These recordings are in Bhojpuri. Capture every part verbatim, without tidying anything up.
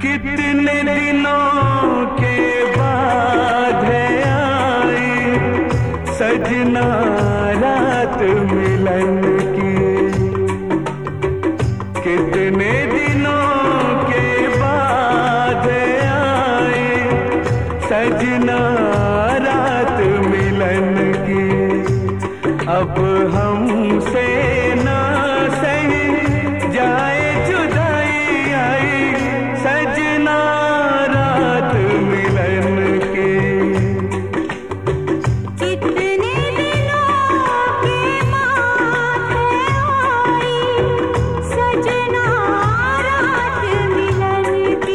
कितने दिनों के बाद है आई सजना रात मिलन की। कितने दिनों के बाद है आई सजना रात मिलन की। अब हमसे ना सही जाए जुदाई आई सजना रात मिलन की। कितने दिनों के बाद है आई सजना रात मिलन की।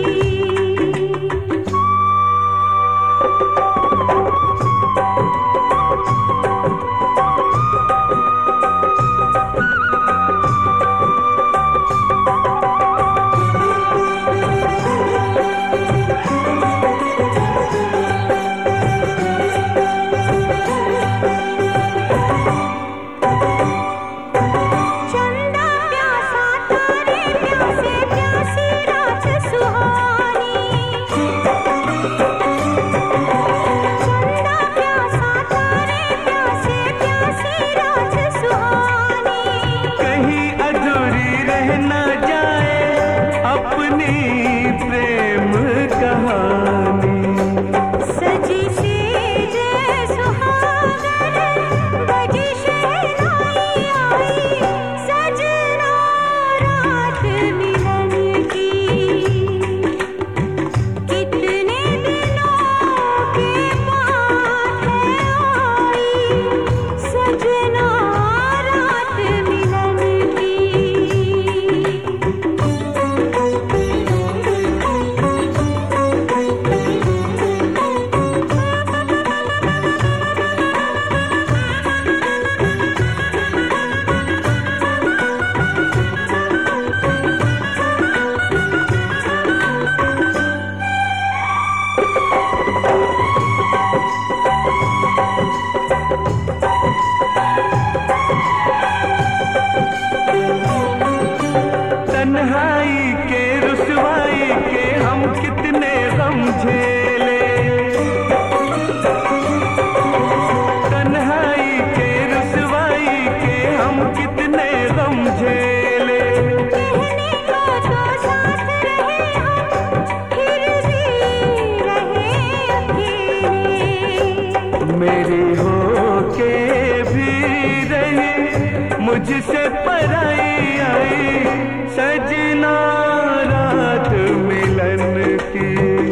तन्हाई के रुसवाई के हम कितने गम झेले। तन्हाई के रुसवाई के हम कितने गम झेले। कहने को तो साथ रहे हम फिर भी रहे अकेले। मेरी हो के भी रही मुझसे पराई आई सजना रात मिलन की।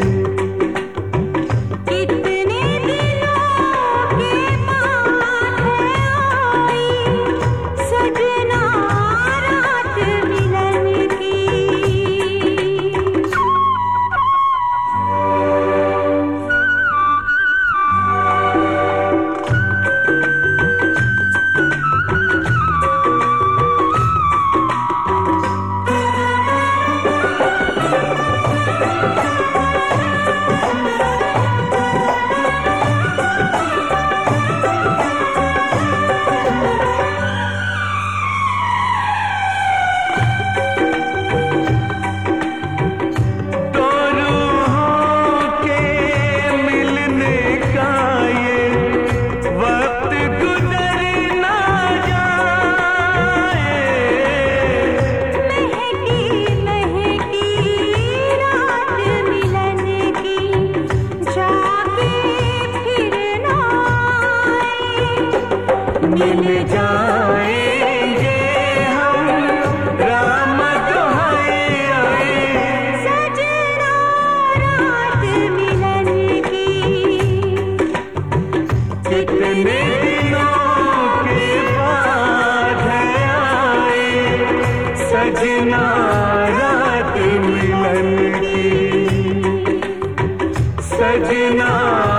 कितने दिनों के बाद है आई सजना रात मिलन की। मिल जाएंगे हम राम दुहाई आए सजना रात मिलन की। कितने दिनों के बाद है आए सजना रात मिलन की। सजना